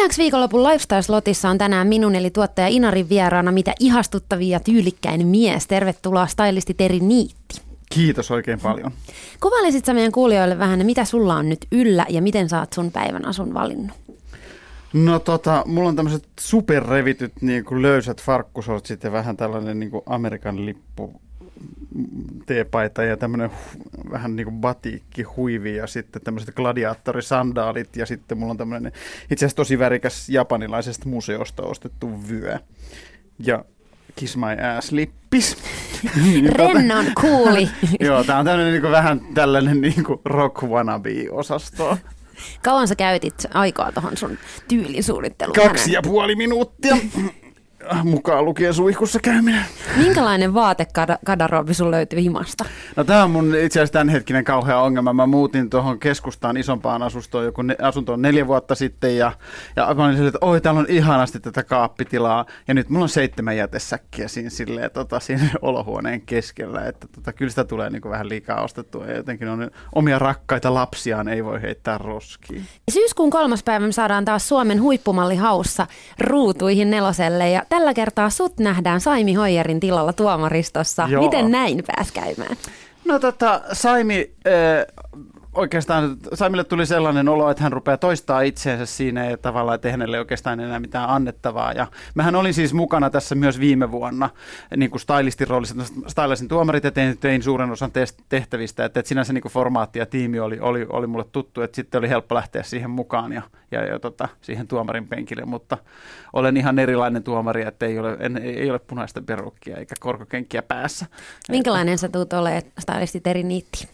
Yleensä viikonlopun Lifestyle-slotissa on tänään minun eli tuottaja Inarin vieraana mitä ihastuttavia tyylikkäin mies. Tervetuloa stylisti Teri Niitti. Kiitos oikein paljon. Kuvailisit sä meidän kuulijoille vähän, mitä sulla on nyt yllä ja miten sä oot sun päivän asun valinnut? No mulla on tämmöiset superrevityt niin kuin löysät farkkusortsit ja vähän tällainen niin kuin Amerikan lippu teepaita ja tämmöinen vähän niin kuin batiikki huivi ja sitten tämmöiset gladiaattorisandaalit ja sitten mulla on tämmöinen itse asiassa tosi värikäs japanilaisesta museosta ostettu vyö ja Kiss My Ass-lippis. Rennon kuuli. Joo, tää on tämmöinen niin kuin vähän tällainen niin kuin rock wannabe-osasto. Kauan sä käytit aikaa tuohon sun tyylisuunnitteluun? 2,5 minuuttia. Mukaan lukien suihkussa käyminen. Minkälainen vaatekadarobi sun löytyi himasta? No tämä on mun itse asiassa tämänhetkinen kauhea ongelma. Mä muutin tuohon keskustaan isompaan asuntoon 4 vuotta sitten ja mä olin silleen, että oi täällä on ihanasti tätä kaappitilaa ja nyt mulla on 7 jätesäkkiä siinä olohuoneen keskellä, että kyllä sitä tulee niin kuin vähän liikaa ostettua ja jotenkin on omia rakkaita lapsiaan ei voi heittää roskiin. Syyskuun 3. päivä me saadaan taas Suomen huippumalli haussa ruutuihin 4 ja tällä kertaa sut nähdään Saimi Hoijerin tilalla tuomaristossa. Joo. Miten näin pääsi käymään? No Saimi, oikeastaan Saimille tuli sellainen olo, että hän rupeaa toistaa itseensä siinä ja tavallaan, että hänelle ei oikeastaan enää mitään annettavaa. Ja mähän olin siis mukana tässä myös viime vuonna niin kuin stylistin roolissa, stylasin tuomarit ja tein suuren osan tehtävistä, että sinänsä niin kuin formaatti ja tiimi oli mulle tuttu, että sitten oli helppo lähteä siihen mukaan ja siihen tuomarin penkille, mutta olen ihan erilainen tuomari, että ei ole punaista perukkia eikä korkokenkiä päässä. Minkälainen sä tulet olemaan stylisti Teri Niitti?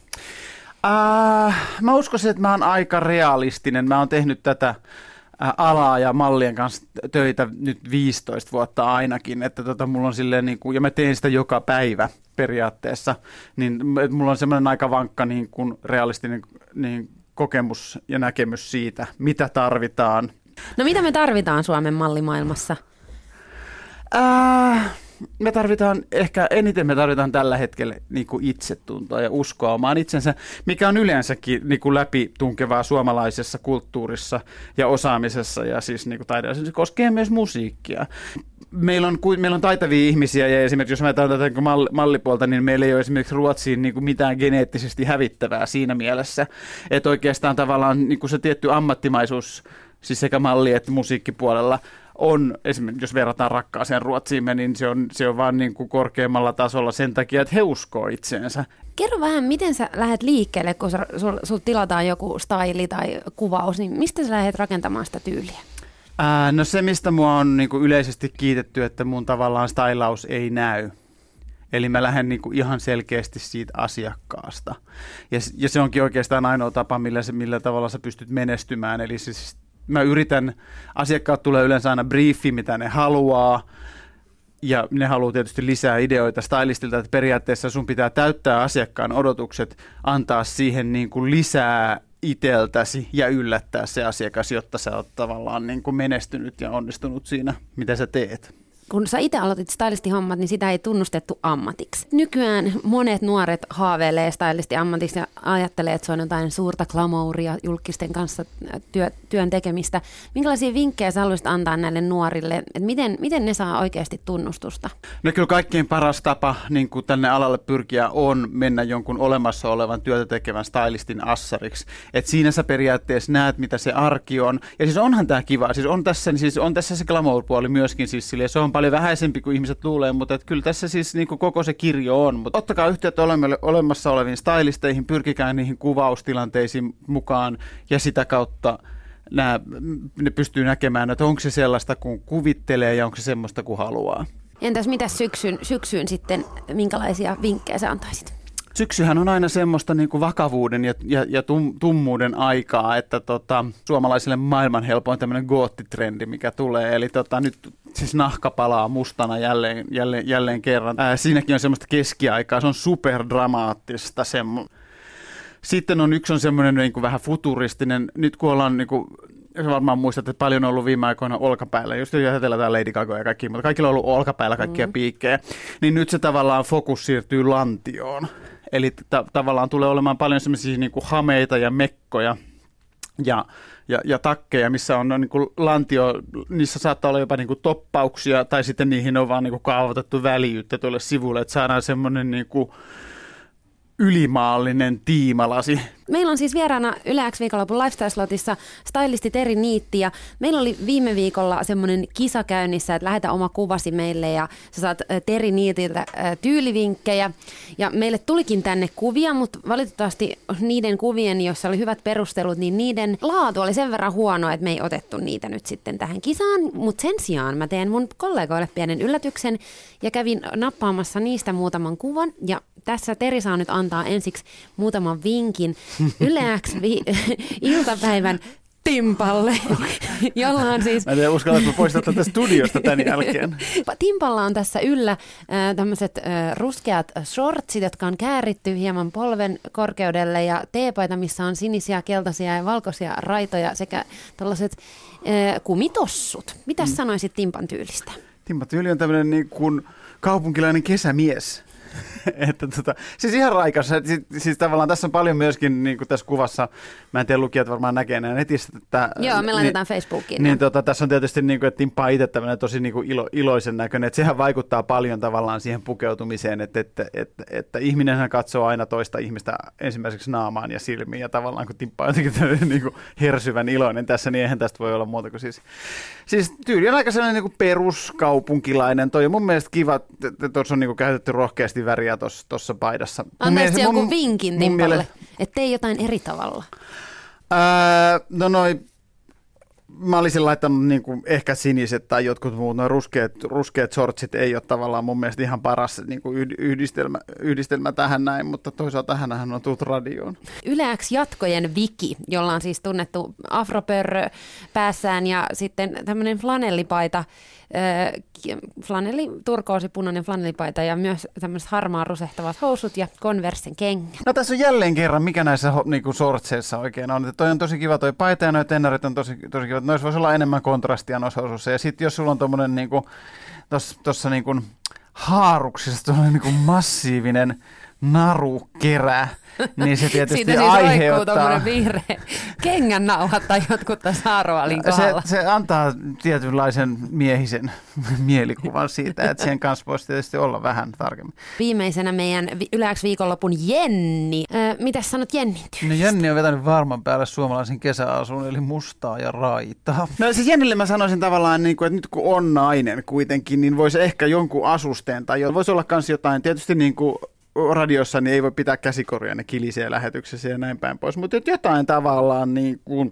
Mä uskoisin, että mä oon aika realistinen. Mä oon tehnyt tätä alaa ja mallien kanssa töitä nyt 15 vuotta ainakin, että mulla on silleen niin kuin, ja mä teen sitä joka päivä periaatteessa, niin mulla on semmoinen aika vankka niin kuin realistinen niin kokemus ja näkemys siitä, mitä tarvitaan. No mitä me tarvitaan Suomen mallimaailmassa? Me tarvitaan, ehkä eniten me tarvitaan tällä hetkellä niin kuin itsetuntoa ja uskoa omaan itsensä, mikä on yleensäkin niin kuin läpitunkevaa suomalaisessa kulttuurissa ja osaamisessa ja siis niin kuin taiteessa. Se koskee myös musiikkia. Meillä on taitavia ihmisiä ja esimerkiksi jos mä ajatellaan tätä mallipuolta, niin meillä ei ole esimerkiksi Ruotsiin niin kuin mitään geneettisesti hävittävää siinä mielessä, että oikeastaan tavallaan niin kuin se tietty ammattimaisuus, siis sekä malli- että musiikkipuolella, on, esimerkiksi jos verrataan Rakkaaseen Ruotsiimme, niin se on vaan niin kuin korkeammalla tasolla sen takia, että he uskoo itseensä. Kerro vähän, miten sä lähdet liikkeelle, kun sul tilataan joku styli tai kuvaus, niin mistä sä lähdet rakentamaan sitä tyyliä? No se, mistä mua on niin kuin yleisesti kiitetty, että mun tavallaan stylaus ei näy. Eli mä lähden niin kuin ihan selkeästi siitä asiakkaasta. Ja se onkin oikeastaan ainoa tapa, millä tavalla sä pystyt menestymään. Eli siis mä yritän, asiakkaat tulee yleensä aina briefi, mitä ne haluaa, ja ne haluaa tietysti lisää ideoita stylistilta, että periaatteessa sun pitää täyttää asiakkaan odotukset, antaa siihen niin kuin lisää iteltäsi ja yllättää se asiakas, jotta sä oot tavallaan niin kuin menestynyt ja onnistunut siinä, mitä sä teet. Kun sä itse aloitit stylistihommat, niin sitä ei tunnustettu ammatiksi. Nykyään monet nuoret haaveilee stylistiammatiksi ja ajattelee, että se on jotain suurta glamouria julkisten kanssa työn tekemistä. Minkälaisia vinkkejä sä haluaisit antaa näille nuorille, että miten ne saa oikeasti tunnustusta? No kyllä kaikkein paras tapa niin kuin tänne alalle pyrkiä on mennä jonkun olemassa olevan työtä tekevän stylistin assariksi. Että siinä sä periaatteessa näet, mitä se arki on. Ja siis onhan tämä kiva. Siis on tässä se glamour-puoli myöskin. Siis se on paljon vähäisempi kuin ihmiset luulee, mutta että kyllä tässä siis niin kuin koko se kirjo on. Mutta ottakaa yhteyttä olemassa oleviin stylisteihin, pyrkikää niihin kuvaustilanteisiin mukaan ja sitä kautta ne pystyy näkemään, että onko se sellaista kuin kuvittelee ja onko se semmoista kuin haluaa. Entäs mitä syksyyn sitten, minkälaisia vinkkejä sä antaisit? Syksyhän on aina semmoista niin kuin vakavuuden ja tummuuden aikaa, että suomalaisille maailman helpoin tämmöinen goottitrendi, mikä tulee. Eli nyt siis nahka palaa mustana jälleen kerran. Siinäkin on semmoista keskiaikaa, se on superdramaattista. Sitten on semmoinen niin kuin vähän futuristinen, nyt kun ollaan niin kuin, varmaan muistat, että paljon on ollut viime aikoina olkapäällä, just ajatellaan Lady Gaga ja kaikki, mutta kaikilla on ollut olkapäällä kaikkia piikkejä, niin nyt se tavallaan fokus siirtyy lantioon. Eli tavallaan tulee olemaan paljon semmoisia niin kuin hameita ja mekkoja ja takkeja, missä on niin kuin lantio, niissä saattaa olla jopa niin kuin toppauksia, tai sitten niihin on vaan niin kuin kaavoitettu väljyyttä tuolle sivulle, että saadaan semmoinen niin kuin ylimaallinen tiimalasi. Meillä on siis vieraana Yle X viikonlopun Lifestyle-slotissa stylisti Teri Niitti, ja meillä oli viime viikolla semmoinen kisa käynnissä, että lähetä oma kuvasi meille ja sä saat Teri Niitiltä tyylivinkkejä. Ja meille tulikin tänne kuvia, mutta valitettavasti niiden kuvien, joissa oli hyvät perustelut, niin niiden laatu oli sen verran huono, että me ei otettu niitä nyt sitten tähän kisaan. Mutta sen sijaan mä teen mun kollegoille pienen yllätyksen ja kävin nappaamassa niistä muutaman kuvan. Ja tässä Teri saa nyt antaa ensiksi muutaman vinkin Yle X iltapäivän Timpalle, jolla on siis... Mä en tiedä, uskallatko poistaa tätä studiosta tämän jälkeen. Timpalla on tässä yllä tämmöiset ruskeat shortsit, jotka on kääritty hieman polven korkeudelle, ja teepaita, missä on sinisiä, keltaisia ja valkoisia raitoja sekä tällaiset kumitossut. Mitäs sanoisit Timpan tyylistä? Timpan tyyli on tämmöinen niin kuin kaupunkilainen kesämies. Että siis ihan raikas. Siis tavallaan tässä on paljon myöskin niin kuin tässä kuvassa, mä en tiedä, lukijat varmaan näkee näin netissä. Joo, me laitetaan Facebookiin. Niin tässä on tietysti, niin kuin, että Timppa on itse tämmöinen tosi niin kuin iloisen näköinen, että sehän vaikuttaa paljon tavallaan siihen pukeutumiseen, että ihminenhän katsoo aina toista ihmistä ensimmäiseksi naamaan ja silmiin, ja tavallaan kun Timppa on jotenkin niin kuin hersyvän iloinen tässä, niin eihän tästä voi olla muuta kuin siis tyyli on aika sellainen niin kuin peruskaupunkilainen. Toi on mun mielestä kiva, että tuossa on niin kuin käytetty rohkeasti väriä tuossa paidassa. Antaisi jonkun vinkin Timpalle, että tee jotain eri tavalla. Mä olisin laittanut niin kuin ehkä siniset tai jotkut muut. Nuo ruskeat shortsit ei ole tavallaan mun mielestä ihan paras niin kuin yhdistelmä tähän näin, mutta toisaalta hänhän on tullut radioon. Yle X jatkojen Viki, jolla on siis tunnettu afropörrö päässään ja sitten tämmöinen flanellipaita, punainen flanellipaita ja myös tämmöiset harmaan rusehtavat housut ja Conversen kengät. No tässä on jälleen kerran, mikä näissä niinku shortseissa oikein on. Toi on tosi kiva toi paita ja noi tennarit on tosi kiva. Noissa voisi olla enemmän kontrastia noissa housuissa. Ja sitten jos sulla on tommonen niinku, tossa niinku haaruksissa tommonen niinku massiivinen narukerä, niin se tietysti siitä siis aiheuttaa... tommoinen vihreä kengännauhat tai jotkut tässä Aaroalin kohdalla. Se antaa tietynlaisen miehisen mielikuvan siitä, että siihen kanssa voisi tietysti olla vähän tarkemmin. Viimeisenä meidän Yle X viikonlopun Jenni. Mitäs sanot Jennin tyylistä? No Jenni on vetänyt varman päälle suomalaisen kesäasun, eli mustaa ja raitaa. No siis Jennille mä sanoisin tavallaan, että nyt kun on nainen kuitenkin, niin voisi ehkä jonkun asusteen tai voisi olla myös jotain, tietysti niin kuin radiossa niin ei voi pitää käsikoria, ne kilisee lähetyksessä ja näin päin pois, mutta jotain tavallaan niin kuin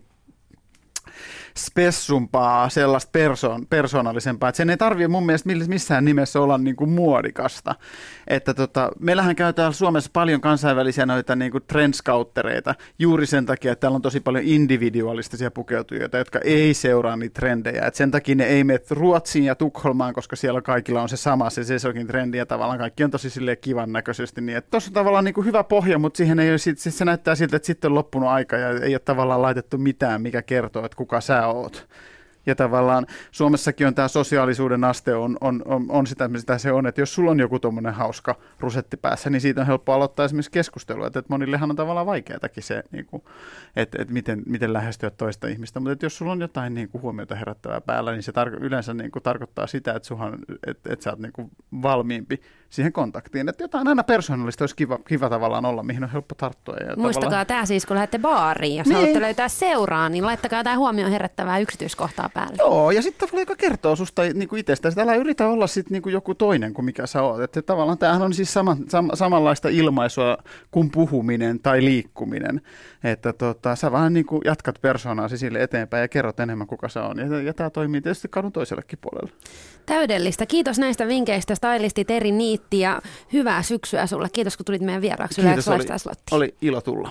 spessumpaa, sellaista persoonallisempaa, että sen ei tarvitse mun mielestä missään nimessä olla niin kuin muodikasta. Että meillähän käy täällä Suomessa paljon kansainvälisiä noita niin kuin trendscouttereita juuri sen takia, että täällä on tosi paljon individualistisia pukeutujoita, jotka ei seuraa niitä trendejä. Että sen takia ne ei mene Ruotsiin ja Tukholmaan, koska siellä kaikilla on se sama, se sesokin trendi ja tavallaan kaikki on tosi silleen kivan näköisesti. Niin, että tuossa on tavallaan niin kuin hyvä pohja, mutta siihen ei ole se näyttää siltä, että sitten on loppunut aika ja ei ole tavallaan laitettu mitään, mikä kertoo, että kuka sä oot. Ja tavallaan Suomessakin on tämä sosiaalisuuden aste on sitä, mitä se on, että jos sulla on joku tommoinen hauska rusetti päässä, niin siitä on helppo aloittaa esimerkiksi keskustelua, että monillehan on tavallaan vaikeatakin se, että miten lähestyä toista ihmistä, mutta jos sulla on jotain niin kuin huomiota herättävää päällä, niin se yleensä niin kuin tarkoittaa sitä, että sä oot niin kuin valmiimpi siihen kontaktiin, että jotain aina persoonallista olisi kiva tavallaan olla, mihin on helppo tarttua. Ja muistakaa tämä siis, kun lähdette baariin, jos haluatte löytää seuraa, niin laittakaa tämä huomioon herättävää yksityiskohtaa päälle. Joo, ja sitten tavallaan joka kertoo susta niin kuin itsestäsi, älä yritä olla sitten niin kuin joku toinen kuin mikä sä oot. Että tavallaan tämähän on siis samanlaista ilmaisua kuin puhuminen tai liikkuminen. Että sä vaan niin kuin jatkat persoonasi sille eteenpäin ja kerrot enemmän kuka sä on. Ja tämä toimii tietysti kadun toisellekin puolelle. Täydellistä. Kiitos näistä vinkkeistä, stylisti Teri Niitti, ja hyvää syksyä sulle. Kiitos, kun tulit meidän vieraaksi. Kiitos, oli ilo tulla.